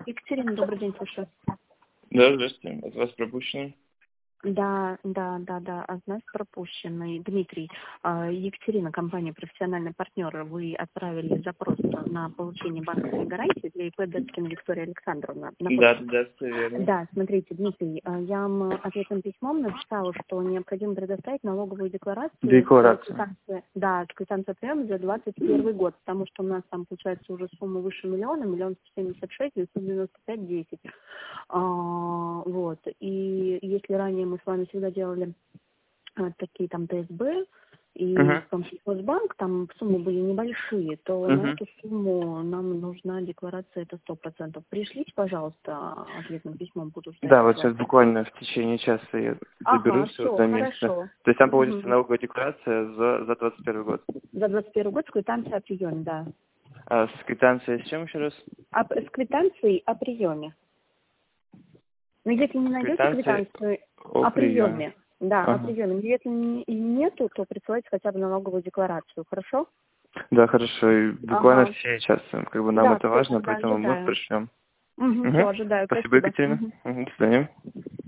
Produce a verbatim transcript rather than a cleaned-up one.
Екатерина, добрый день, слушаю. Да, здравствуйте. От вас пропущено. Да, да, да, да, от нас пропущенный. Дмитрий, а, Екатерина, компания «Профессиональный партнер», вы отправили запрос на получение банковской гарантии для ИП Дедкина Виктория Александровна. На Да, почту. да, все верно. Да, смотрите, Дмитрий, а, я вам ответным письмом написала, что необходимо предоставить налоговую декларацию с Декларация. квитанцией, да, с квитанцией приема за двадцать первый год, потому что у нас там получается уже сумма выше миллиона, миллион сто семьдесят шесть, девятьсот девяносто пять, десять. А, вот, и если ранее мы с вами всегда делали а, такие там ТСБ, и Угу. в том числе Госбанк, там суммы были небольшие, то на Угу. эту сумму нам нужна декларация, это сто процентов. Пришлите, пожалуйста, ответным письмом, буду ждать Да, вот от вас. сейчас буквально в течение часа я Ага, доберусь вот все, до места. хорошо. То есть там получится Мгм. налоговая декларация за, за двадцать первый год. За двадцать первый год с квитанцией о приеме, да. А с квитанцией с чем еще раз? А, п- с квитанцией о приеме. Но если не С найдете квитанцией квитанцию о о приеме. приеме, да, о Ага. приеме. Если не- и нету, то присылайте хотя бы налоговую декларацию, хорошо? Да, хорошо. И буквально в Ага. течение часа. Как бы нам Да, это все, важно, тогда поэтому мы ожидаю. пришлем. Угу, все, Угу. ожидаю. Спасибо, Спасибо. Екатерина. Мгм. Угу. До свидания.